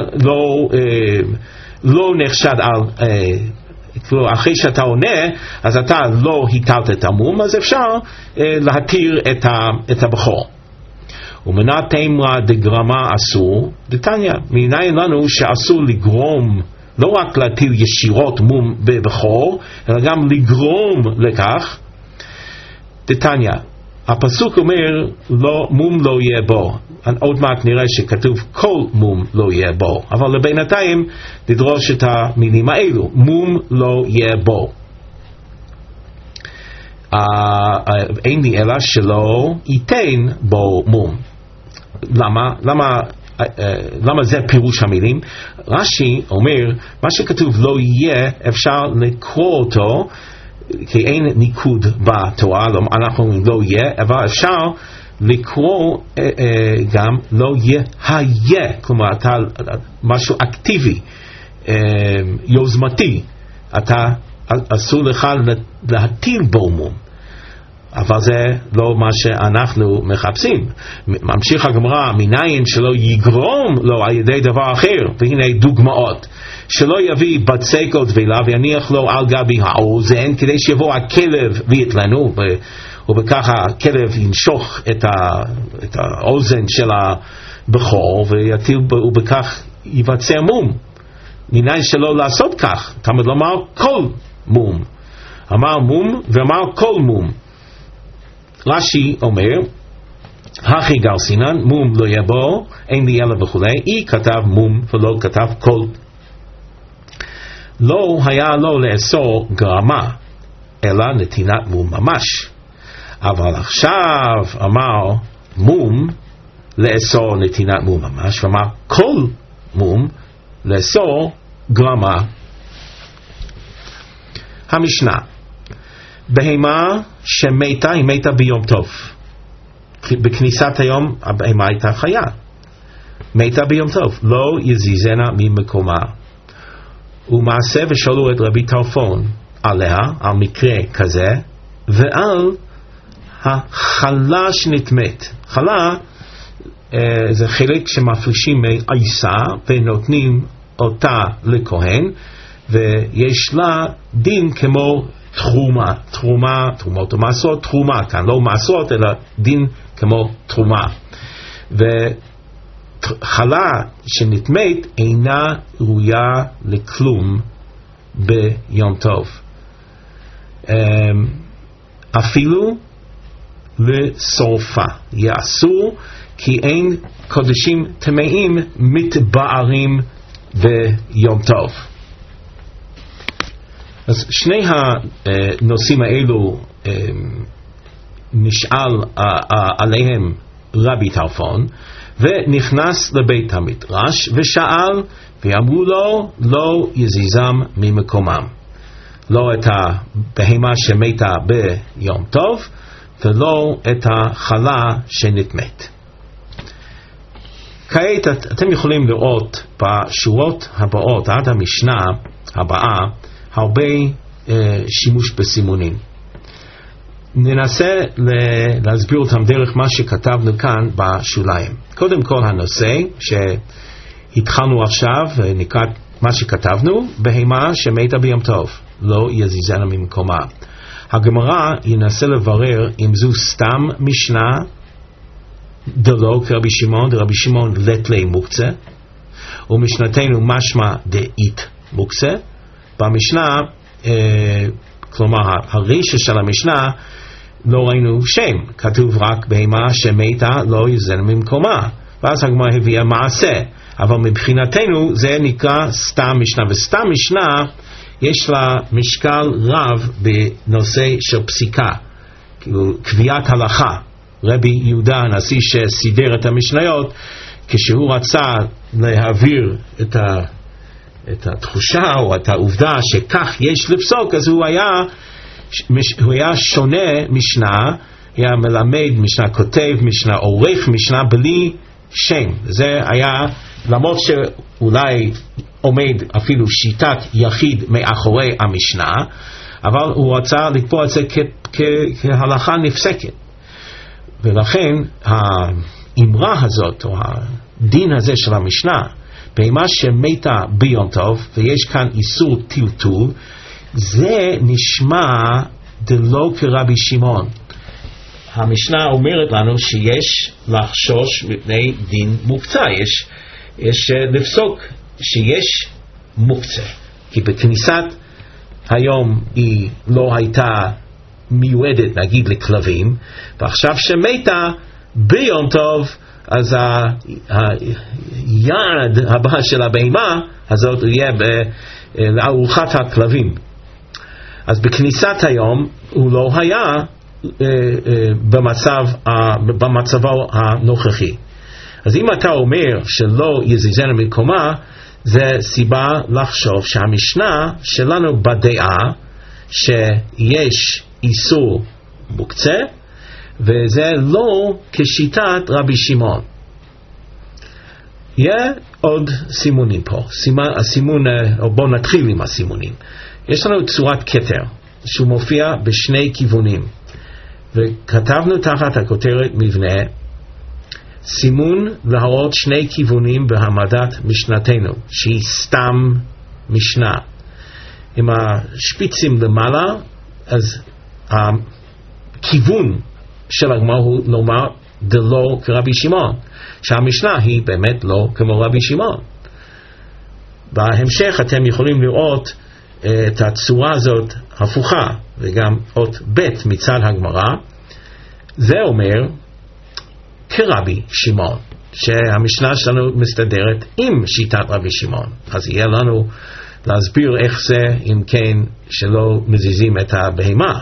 לא נחשד על, אחרי שאתה עונה, אז אתה לא היטלת את המום, אז אפשר להתיר את הבכור. ומנה תימרה דגרמה אסור, דתניא, מניין לנו שאסור לגרום, לא רק להתיר ישירות מום בבכור, אלא גם לגרום לכך. דתניא, הפסוק אומר, לא, מום לא יהיה בו. עוד מעט נראה שכתוב כל מום לא יהיה בו, אבל לבינתיים נדרוש את המילים האלו, מום לא יהיה בו. אין לי אלא שלא ייתן בו מום. למה זה פירוש המילים? רש"י אומר, מה שכתוב לא יהיה, אפשר לקרוא אותו, כי אין ניקוד בתורה, אנחנו אומרים לא יהיה, אבל אפשר לקרוא גם לא יהיה, כלומר אתה משהו אקטיבי, יוזמתי, אתה אסור לך להטיל בו מום, אבל זה לא מה שאנחנו מחפשים. ממשיך הגמרא, מניין שלא יגרום לו על ידי דבר אחר, והנה דוגמאות, שלא יביא בצקות ולה ויניח לו על גבי האוזן, כדי שיבוא הכלב ויתלנו, ובכך הכלב ינשוך את האוזן של הבכור ויטיל, ובכך ייווצר מום. מניין שלא לעשות כך, תמיד לומר כל מום, אמר מום ואמר כל מום. רש"י אומר, הכי גרסינן, מום לא יבוא, אין לי אלא וכולי, היא כתב מום ולא כתב כל. לא היה לו לאסור גרמה, אלא נתינת מום ממש. אבל עכשיו אמר מום לאסור נתינת מום ממש, ואמר כל מום לאסור גרמה. המשנה, בהמה שמתה היא מתה ביום טוב. בכניסת היום הבהמה הייתה חיה, מתה ביום טוב, לא יזיזנה ממקומה. ומעשה ושאלו את רבי טרפון עליה, על מקרה כזה, ועל החלה שנטמאת. חלה זה חלק שמפרישים מעיסה ונותנים אותה לכהן, ויש לה דין כמו תרומות ומעשרות, תרומה כאן, לא מעשרות אלא דין כמו תרומה. וחלה שנטמאת אינה ראויה לכלום ביום טוב, אפילו לשורפה. יאסור, כי אין קודשים טמאים מתבערים ביום טוב. אז שני הנושאים האלו נשאל עליהם רבי טרפון, ונכנס לבית המדרש ושאל, ואמרו לו לא יזיזם ממקומם, לא את הבהמה שמתה ביום טוב ולא את החלה שנטמאת. כעת אתם יכולים לראות בשורות הבאות עד המשנה הבאה הרבה שימוש בסימונים. ננסה להסביר אותם דרך מה שכתבנו כאן בשוליים. קודם כל הנושא שהתחלנו עכשיו, נקרא מה שכתבנו, בהמה שמתה ביום טוב, לא יזיזנה ממקומה. הגמרא ינסה לברר אם זו סתם משנה דלא כרבי שמעון, דרבי שמעון לתלי מוקצה, ומשנתנו משמע דאית מוקצה. במשנה, כלומר הרישה של המשנה, לא ראינו שם, כתוב רק בהמה שמתה לא יזיזנה ממקומה, ואז הגמרא הביאה מעשה, אבל מבחינתנו זה נקרא סתם משנה, וסתם משנה יש לה משקל רב בנושא של פסיקה, קביעת הלכה. רבי יהודה הנשיא שסידר את המשניות, כשהוא רצה להעביר את התחושה או את העובדה שכך יש לפסוק, אז הוא היה שונה משנה, היה מלמד משנה, כותב משנה, עורך משנה בלי שם. זה היה, למרות שאולי עומד אפילו שיטת יחיד מאחורי המשנה, אבל הוא רצה לקבוע את זה כהלכה נפסקת. ולכן האמרה הזאת או הדין הזה של המשנה, בהמה שמתה ביום טוב ויש כאן איסור טלטול, זה נשמע דלא כרבי שמעון. המשנה אומרת לנו שיש לחשוש מפני דין מוקצה, יש לפסוק שיש מוקצה, כי בכניסת היום היא לא הייתה מיועדת נגיד לכלבים, ועכשיו שמתה ביום טוב, אז היעד הבא של הבהמה הזאת יהיה לארוחת הכלבים. אז בכניסת היום הוא לא היה במצבו הנוכחי. אז אם אתה אומר שלא יזיזנה ממקומה, זה סיבה לחשוב שהמשנה שלנו בדעה שיש איסור מוקצה, וזה לא כשיטת רבי שמעון. יהיה עוד סימונים פה, הסימון, או בואו נתחיל עם הסימונים. יש לנו צורת כתר שהוא מופיע בשני כיוונים, וכתבנו תחת הכותרת מבנה סימון להראות שני כיוונים בהעמדת משנתנו, שהיא סתם משנה. עם השפיצים למעלה, אז הכיוון של הגמרא הוא לומר דלא כרבי שמעון, שהמשנה היא באמת לא כמו רבי שמעון. בהמשך אתם יכולים לראות את הצורה הזאת הפוכה, וגם אות ב' מצד הגמרא, זה אומר כרבי שמעון, שהמשנה שלנו מסתדרת עם שיטת רבי שמעון. אז יהיה לנו להסביר איך זה, אם כן, שלא מזיזים את הבהמה.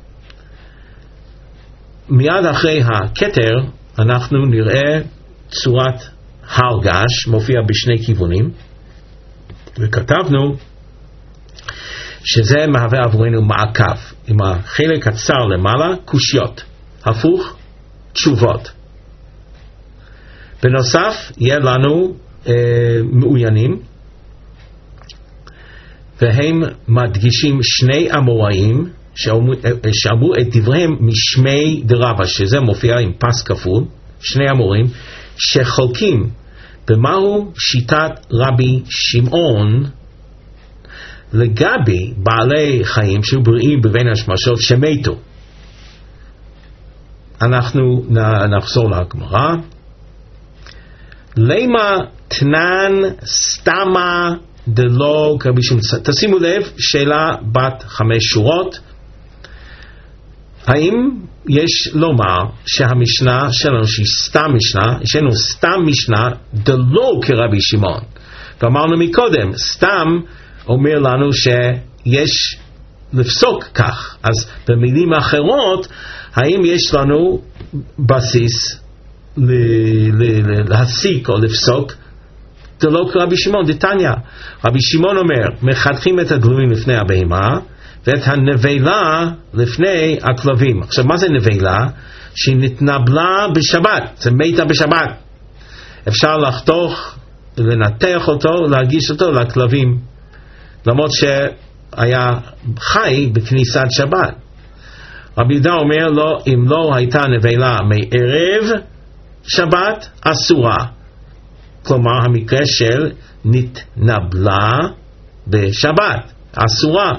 מיד אחרי הכתר אנחנו נראה צורת הרגש מופיע בשני כיוונים, וכתבנו שזה מהווה עבורנו מעקב עם החלק הצר למעלה קושיות, הפוך תשובות. בנוסף יהיה לנו מאוינים, והם מדגישים שני אמוראים שאמרו את דבריהם משמי דרבה, שזה מופיע עם פס כפול, שני אמורים שחולקים במהו שיטת רבי שמעון לגבי בעלי חיים שהיו בריאים בבין השמשות שמתו. אנחנו נחזור לגמרא. למה תנן סתמה דלא כרבי שמעון. תשימו לב, שאלה בת 5 שורות. האם יש לומר שהמשנה שלנו שהיא סתם משנה, יש לנו סתם משנה דלא כרבי שמעון? ואמרנו מקודם, סתם אומר לנו שיש לפסוק כך. אז במילים אחרות, האם יש לנו בסיס להסיק או לפסוק דלא כרבי שמעון? דתניא, רבי שמעון אומר, מחתכים את הגלויים לפני הבהמה, ואת הנבלה לפני הכלבים. עכשיו, מה זה נבלה? שהיא נתנבלה בשבת, זה מתה בשבת. אפשר לחתוך, לנתח אותו, להגיש אותו לכלבים, למרות שהיה חי בכניסת שבת. רבי יהודה אומר לו, אם לא הייתה נבלה מערב שבת, אסורה. כלומר, המקרה של נתנבלה בשבת, אסורה.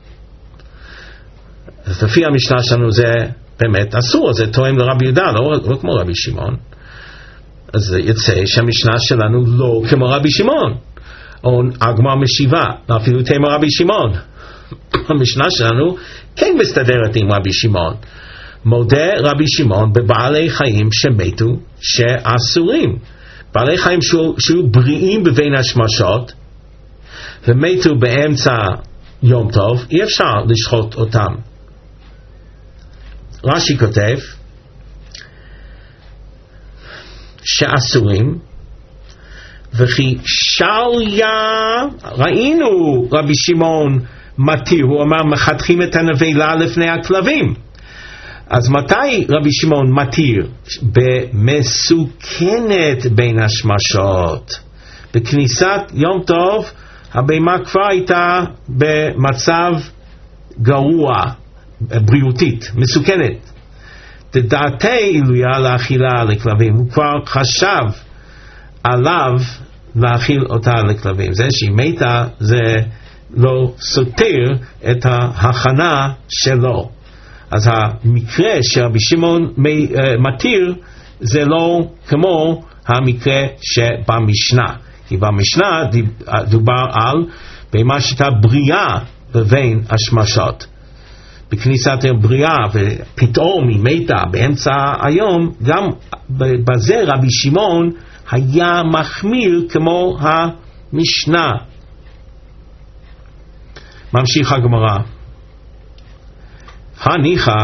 אז לפי המשנה שלנו זה באמת אסור, זה תואם לרבי יהודה, לא כמו רבי שמעון. אז יצא שהמשנה שלנו לא כמו רבי שמעון, או הגמרא משיבה, אפילו תמה רבי שמעון. המשנה שלנו כן מסתדרת עם רבי שמעון. מודה רבי שמעון בבעלי חיים שמתו שאסורים. בעלי חיים שהיו בריאים בבין השמשות ומתו באמצע יום טוב, אי אפשר לשחוט אותם. רש"י כותב שאסורים, וכי שליה, ראינו רבי שמעון מתיר, הוא אמר מחתכים את הנבלה לפני הכלבים. אז מתי רבי שמעון מתיר? במסוכנת בין השמשות. בכניסת יום טוב הבהמה כבר הייתה במצב גרוע בריאותית, מסוכנת. דעתי עילויה לאכילה לכלבים, הוא כבר חשב עליו להאכיל אותה לכלבים. זה שהיא מתה זה לא סותר את ההכנה שלו. אז המקרה שרבי שמעון מתיר זה לא כמו המקרה שבמשנה, כי במשנה דובר על בהמה שהייתה בריאה בבין השמשות. בכניסת הבריאה ופתאום היא מתה באמצע היום, גם בזה רבי שמעון היה מחמיר כמו המשנה. ממשיך הגמרא. הניחא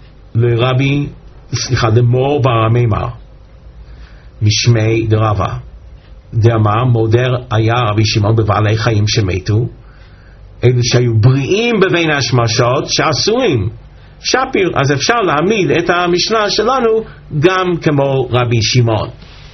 למור בר המימר משמי דרבה דאמר מודר היה רבי שמעון בבעלי חיים שמתו, אלו שהיו בריאים בבין השמשות שאסורים, שפיר, אז אפשר להעמיד את המשנה שלנו גם כמו רבי שמעון.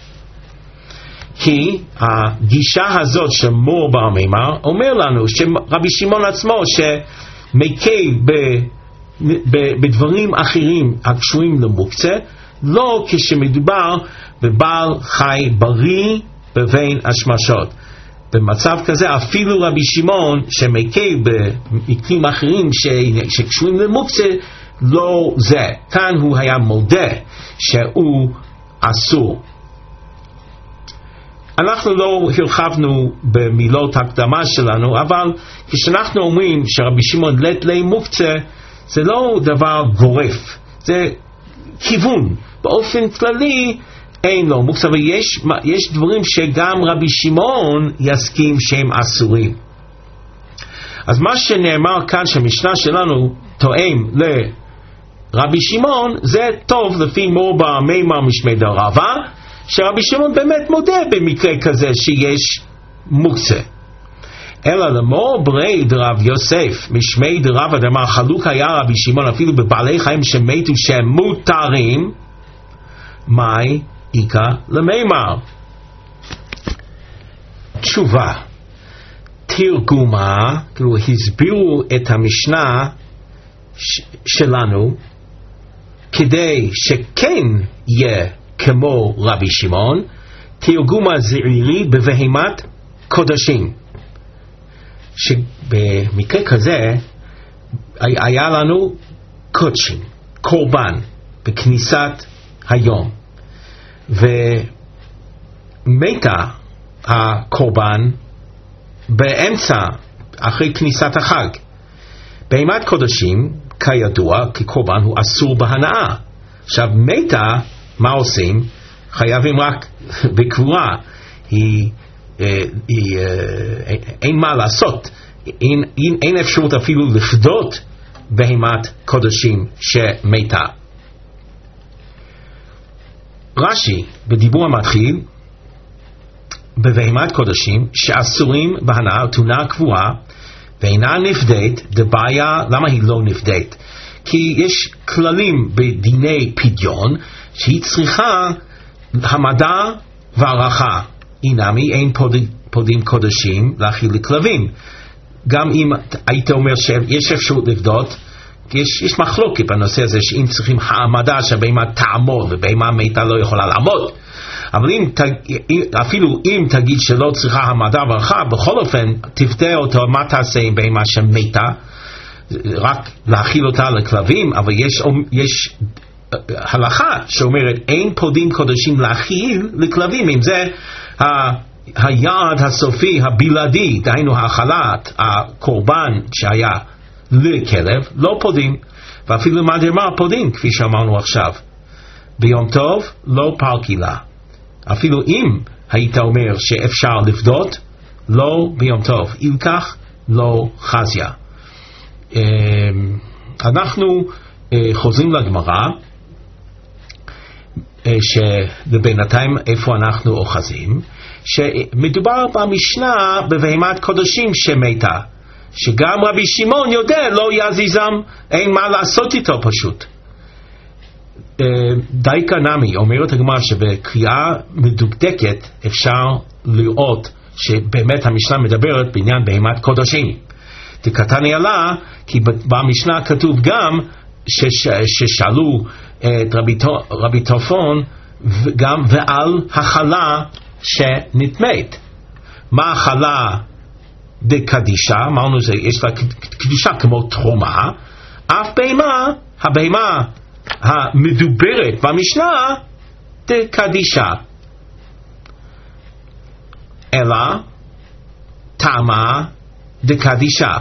כי הגישה הזאת של מור בר מימר אומר לנו שרבי שמעון עצמו שמקל בדברים אחרים הקשורים למוקצה, לא כשמדובר בבעל חי בריא בבין השמשות. במצב כזה אפילו רבי שמעון שמקל במקרים אחרים שקשורים למוקצה, לא זה. כאן הוא היה מודה שהוא אסור. אנחנו לא הרחבנו במילות הקדמה שלנו, אבל כשאנחנו אומרים שרבי שמעון לית לי מוקצה, זה לא דבר גורף, זה כיוון. באופן כללי אין לו מוקצה, ויש דברים שגם רבי שמעון יסכים שהם אסורים. אז מה שנאמר כאן שהמשנה שלנו תואם לרבי שמעון, זה טוב לפי מור בר מימר משמי דרבה, שרבי שמעון באמת מודה במקרה כזה שיש מוקצה. אלא למור ברי דרב יוסף משמי דרבה דאמר חלוק היה רבי שמעון אפילו בבעלי חיים שמתו שהם מותרים, מאי איכא למימר? תשובה, תרגומה, כאילו הסבירו את המשנה שלנו כדי שכן יהיה כמו רבי שמעון, תרגומה זעירי בבהמת קודשים. שבמקרה כזה היה לנו קודשים, קורבן, בכניסת היום, ומתה הקורבן באמצע, אחרי כניסת החג. בהמת קודשים, כידוע, כקורבן הוא אסור בהנאה. עכשיו מתה, מה עושים? חייבים רק בקבורה. אין מה לעשות, אין אפשרות אפילו לפדות בהמת קודשים שמתה. רש"י בדיבור המתחיל בבהמת קודשים שאסורים בהנאה תונה קבורה ואינה נפדית, דבעיה. למה היא לא נפדית? כי יש כללים בדיני פדיון שהיא צריכה המדה והערכה. אינמי אין פודים קודשים להכיל לכלבים. גם אם היית אומר שיש אפשרות לפדות, יש מחלוקת בנושא הזה שאם צריכים העמדה שהבהמה תעמוד ובהמה מתה לא יכולה לעמוד. אבל אפילו אם תגיד שלא צריכה העמדה והערכה, בכל אופן תפתה אותו, מה תעשה עם בהמה שמתה? רק להכיל אותה לכלבים. אבל יש הלכה שאומרת אין פודים קודשים להכיל לכלבים, אם זה היעד הסופי הבלעדי, דהיינו האכלת הקורבן שהיה לכלב, לא פודים. ואפילו מדרמר פודים, כפי שאמרנו עכשיו. ביום טוב לא פרקילה. אפילו אם היית אומר שאפשר לפדות, לא ביום טוב. אם כך, לא חזיה. אנחנו חוזרים לגמרא, שבינתיים איפה אנחנו אוחזים, שמדובר במשנה בבהמת קודשים שמתה, שגם רבי שמעון יודע לא יזיזם, אין מה לעשות איתו פשוט. דייקה נמי אומרת הגמרא שבקריאה מדוקדקת אפשר לראות שבאמת המשנה מדברת בעניין בהמת קודשים. תקתני עלה, כי במשנה כתוב גם ששאלו את רבי טרפון גם ועל החלה שנטמאת. מה החלה דקדישה? אמרנו שיש לה קדישה כמו תרומה. אף בהמה, הבהמה המדוברת במשנה דקדישה, אלא טעמה דקדישה.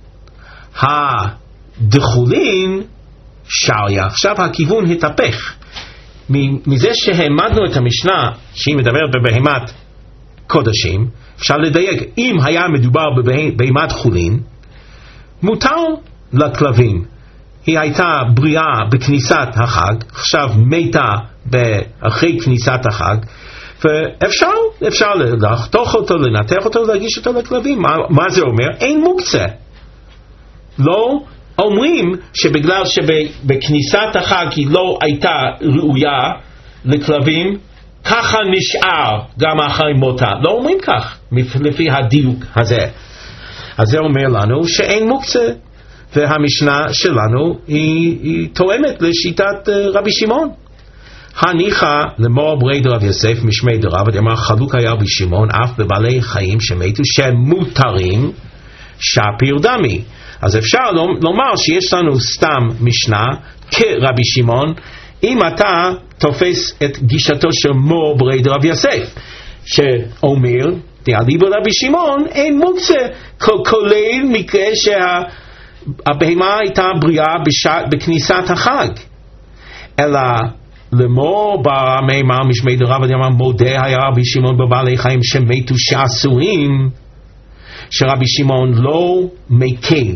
הדחולין שריה. עכשיו הכיוון התהפך. מזה שהעמדנו את המשנה שהיא מדברת בבהמת קודשים, אפשר לדייק, אם היה מדובר בבהמת חולין, מותר לכלבים. היא הייתה בריאה בכניסת החג, עכשיו מתה אחרי כניסת החג, ואפשר לחתוך אותו, לנתח אותו, להגיש אותו לכלבים. מה זה אומר? אין מוקצה. לא אומרים שבגלל שבכניסת החג היא לא הייתה ראויה לכלבים, ככה נשאר גם אחרי מותה. לא אומרים כך לפי הדיוק הזה. אז זה אומר לנו שאין מוקצה, והמשנה שלנו היא תואמת לשיטת רבי שמעון. הניחא למור ברי דרב יוסף משמי דרב, אמר חלוק היה רבי שמעון אף בבעלי חיים שמתו שמותרים שפיר דמי. אז אפשר לומר שיש לנו סתם משנה כרבי שמעון, אם אתה תופס את גישתו של מור ברי דרב יוסף שאומר תעליבו רבי שמעון אין מוקצה, כולל מקרה שהבהמה הייתה בריאה בכניסת החג, אלא למור במימר משמי דרב אמר מודה היה רבי שמעון בבעלי חיים שמתו שאסורים, שרבי שמעון לא מקל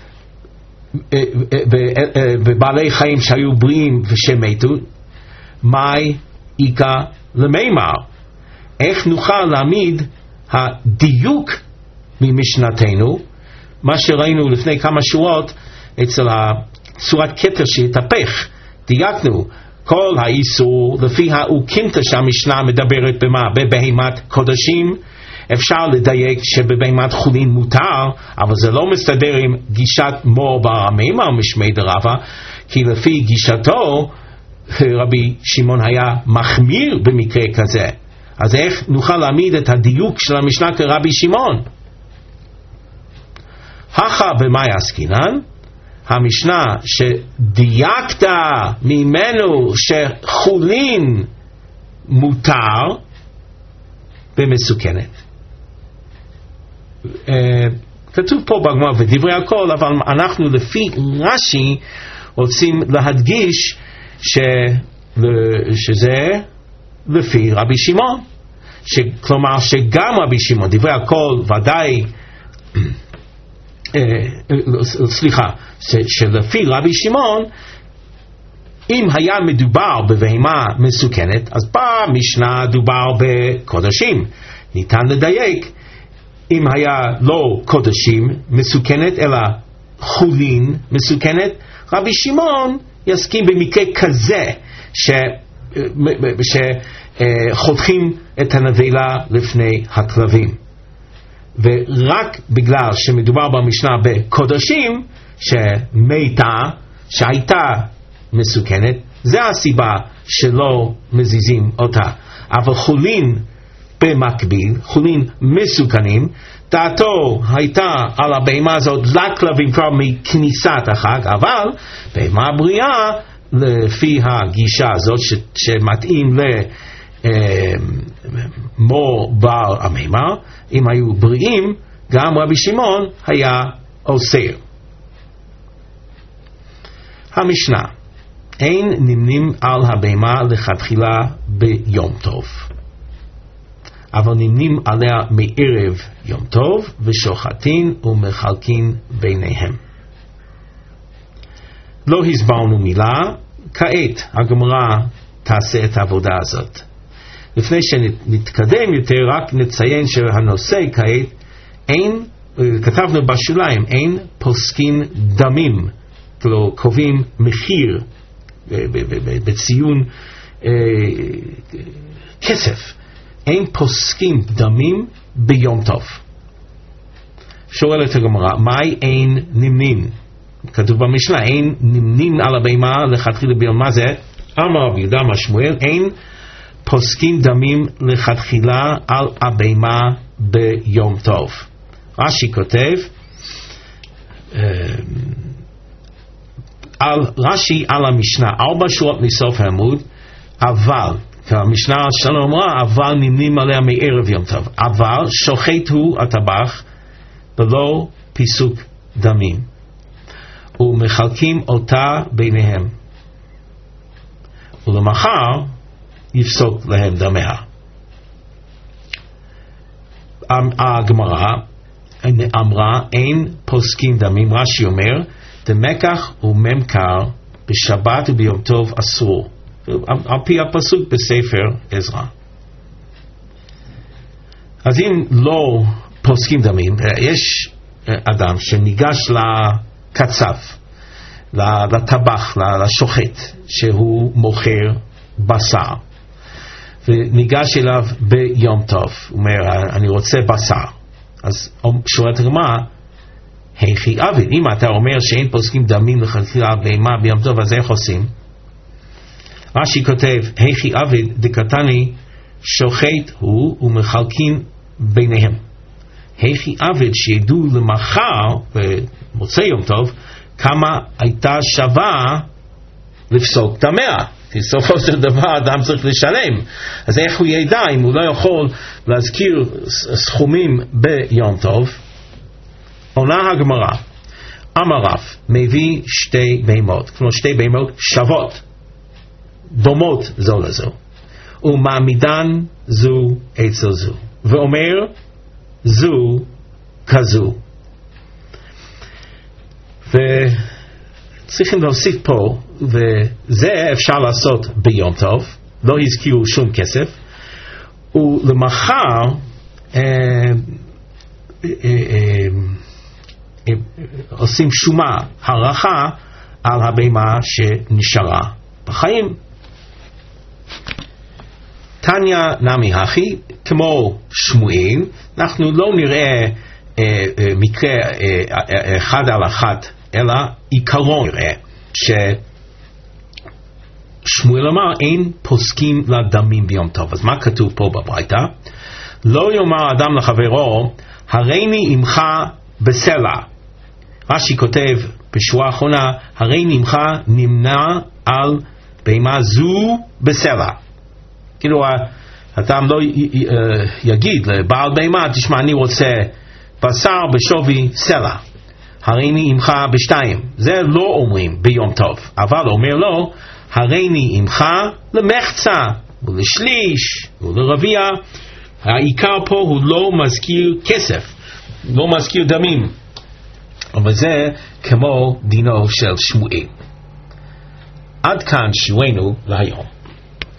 בבעלי חיים שהיו בריאים ושמתו. מהי איכא למימר? איך נוכל להעמיד הדיוק ממשנתנו, מה שראינו לפני כמה שורות אצל צורת כתר שהתהפך, דייקנו כל האיסור לפי האוקימתא שהמשנה מדברת במה? בבהמת קודשים. אפשר לדייק שבבהמת חולין מותר, אבל זה לא מסתדר עם גישת מור במימר משמי דרבה, כי לפי גישתו רבי שמעון היה מחמיר במקרה כזה. אז איך נוכל להעמיד את הדיוק של המשנה כרבי שמעון? הכא במאי עסקינן? המשנה שדייקת ממנו שחולין מותר במסוכנת. כתוב פה בגמרא ודברי הכל, אבל אנחנו לפי רש"י רוצים להדגיש שזה לפי רבי שמעון, כלומר שגם רבי שמעון, דברי הכל ודאי, שלפי רבי שמעון אם היה מדובר בבהמה מסוכנת, אז במשנה דובר בקודשים. ניתן לדייק אם היה לא קודשים מסוכנת אלא חולין מסוכנת, רבי שמעון יסכים במקרה כזה שחותכים את הנבלה לפני הכלבים, ורק בגלל שמדובר במשנה בקודשים שמתה שהייתה מסוכנת, זה הסיבה שלא מזיזים אותה. אבל חולין במקביל, חולין מסוכנים, דעתו הייתה על הבהמה הזאת לכלבים כבר מכניסת החג, אבל בהמה בריאה לפי הגישה הזאת שמתאים למור בר המימר, אם היו בריאים גם רבי שמעון היה אוסר. המשנה, אין נמנים על הבהמה לכתחילה ביום טוב, אבל נמנים עליה מערב יום טוב ושוחטין ומחלקין ביניהם. לא הסברנו מילה, כעת הגמרא תעשה את העבודה הזאת. לפני שנתקדם יותר, רק נציין שהנושא כעת, אין, כתבנו בשוליים, אין פוסקין דמים, כלומר קובעים מחיר בציון כסף. אין פוסקים דמים ביום טוב. שואלת הגמרא, מהי אין נמנין? כתוב במשנה, אין נמנין על הבהמה לכתחילה ביום. מה זה? אמר רבי יהודה שמואל, אין פוסקים דמים לכתחילה על הבהמה ביום טוב. רש"י כותב, רש"י על המשנה, 4 שורות מסוף העמוד, אבל, המשנה שלנו אמרה, אבל נמנים עליה מערב יום טוב, אבל שוחט הוא הטבח בלא פיסוק דמים, ומחלקים אותה ביניהם, ולמחר יפסוק להם דמיה. הגמרא אמרה אין פוסקים דמים. רש"י אומר דמקח וממכר בשבת וביום טוב אסור, על פי הפסוק בספר עזרא. אז אם לא פוסקים דמים, יש אדם שניגש לקצב לטבח, לשוחט, שהוא מוכר בשר, וניגש אליו ביום טוב, הוא אומר, אני רוצה בשר. אז שואלת הגמרא, היכי עבד, אם אתה אומר שאין פוסקים דמים לכתחילה בהמה ביום טוב, אז איך עושים? רש"י כותב, היכי עבד דקתני שוחט הוא ומחלקים ביניהם. היכי עבד שידעו למחר במוצאי יום טוב כמה הייתה שווה לפסוק טמא. בסופו של דבר אדם צריך לשלם, אז איך הוא ידע אם הוא לא יכול להזכיר סכומים ביום טוב? עונה הגמרא, אמר רב, מביא שתי בהמות, כלומר שתי בהמות שוות, דומות זו לזו, ומעמידן זו אצל זו, ואומר זו כזו. וצריכים להוסיף פה, וזה אפשר לעשות ביום טוב, לא הזכירו שום כסף, ולמחר עושים שומה, הערכה על הבהמה שנשארה בחיים. תניא נמי הכי, כמו שמואל, אנחנו לא נראה מקרה אחד על אחד, אלא עיקרון נראה ששמואל אמר אין פוסקים לדמים ביום טוב. אז מה כתוב פה בברייתא? לא יאמר אדם לחברו הריני עמך בסלע. רש"י כותב בשורה האחרונה, הריני עמך נמנע על בהמה זו בסלע. כאילו אדם לא יגיד לבעל בהמה, תשמע אני רוצה בשר בשווי סלע, הריני עמך בשתיים. זה לא אומרים ביום טוב, אבל אומר לו הריני עמך למחצה ולשליש ולרביע. העיקר פה הוא לא מזכיר כסף, לא מזכיר דמים, אבל זה כמו דינו של שמואל. עד כאן שיעורנו להיום.